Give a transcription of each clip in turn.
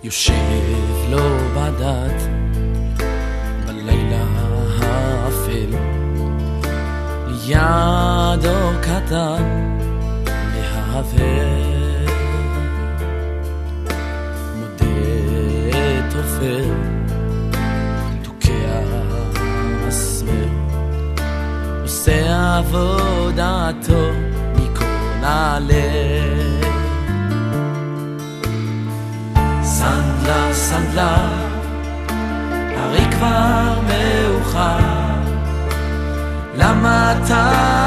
יושב לו בדד בלילה האפל, לידו קטן מההבל, מודה תופר תוקע מסמר, עושה עבודתו מכל הלב. סנדלר, סנדלר, הרי כבר מאוחר, למה אתה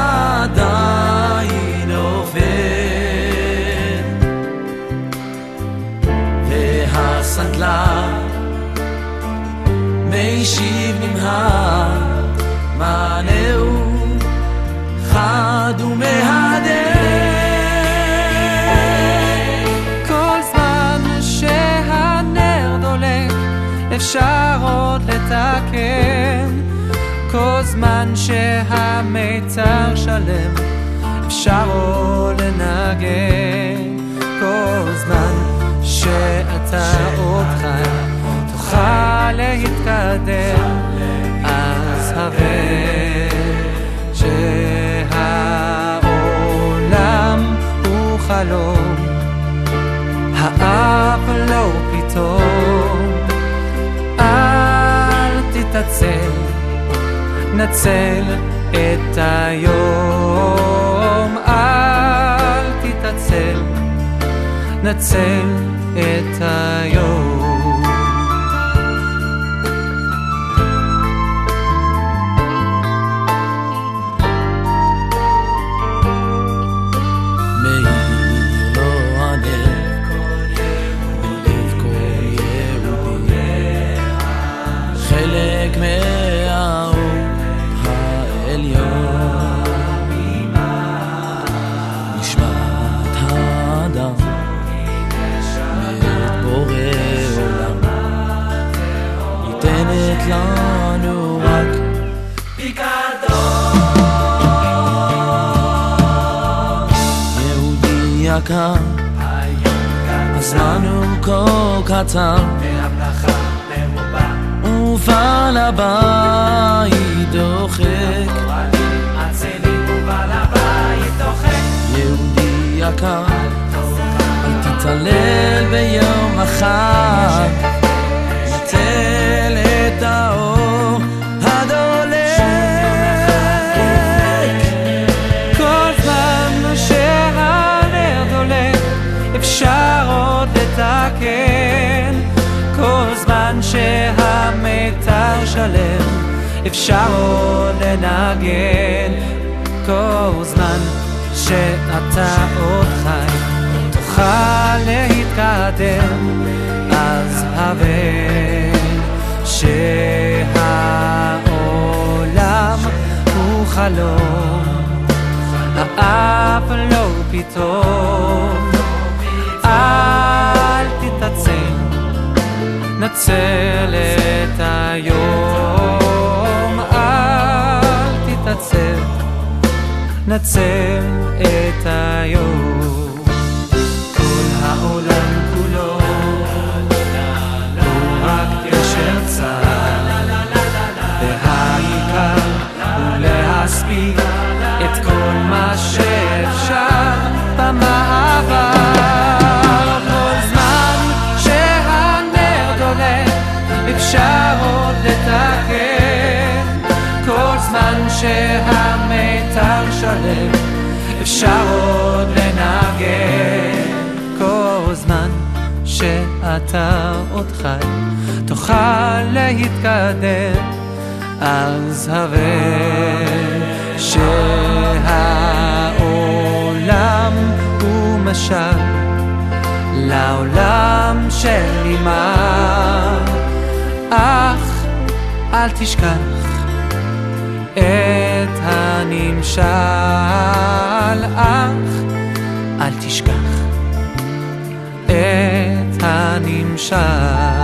עדיין עובד? והסנדלר מישיב נמהר, מענהו חד ומהדר. אפשר עוד לתקן, כל זמן שהמיצר שלם אפשר עוד לנגן, כל זמן שאתה עוד חי תוכל להתקדם. אז הווה שהעולם הוא חלום, האב לא פתאום. תתעצל, נצל את היום, אל תתעצל, נצל את היום. מאיר לו הנר בלב כל יהודי, חלק מהאור העליון, נשמת האדם מאת בורא עולם, ניתנת לנו רק פיקדון. יהודי יקר, הזמן הוא כה קצר, ובעל הבית דוחק, יהודי יקר, אל תתעלל ביום החג, נצל את האור הדולק. כל זמן שהנר דולק אפשר עוד לתקן, כל זמן שהמיתר שלם אפשר עוד לנגן, כל זמן שאתה עוד חי תוכל להתקדם. אז הווה שהעולם הוא חלום, האף לא פתאום. אל תתעצל, נצל את היום, אל תתעצל, נצל את היום. כל העולם כולו הוא רק קשר צר, והעיקר הוא להספיק את כל מה שאפשר במעבר. אפשר עוד לתקן, כל זמן שהמיתר שלם אפשר עוד לנגן, כל זמן שאתה עוד חי תוכל להתקדם. אז הווה שהעולם הוא משל לעולם של אימה, אך אל תשכח את הנמשל, אך אל תשכח את הנמשל.